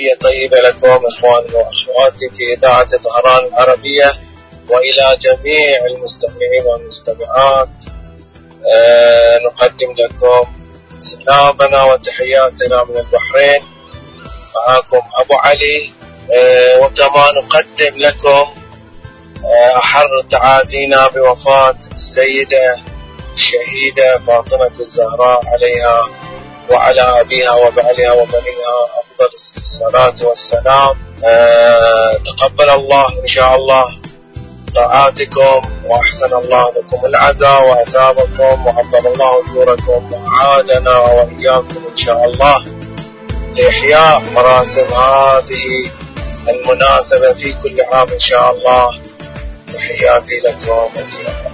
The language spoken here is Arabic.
تحية طيبة لكم إخواني وأخواتي في إذاعة طهران العربية، وإلى جميع المستمعين والمستمعات نقدم لكم سلامنا وتحياتنا من البحرين. معكم أبو علي، وكما نقدم لكم أحر تعازينا بوفاة السيدة الشهيدة فاطمة الزهراء عليها وعلى أبيها وبعلها وبنيها أفضل الصلاة والسلام. تقبل الله إن شاء الله طاعاتكم، وأحسن الله لكم العزاء وأثابكم، وعظم الله أجوركم، وعادنا وإياكم إن شاء الله لإحياء مراسم هذه المناسبة في كل عام إن شاء الله. تحياتي لكم.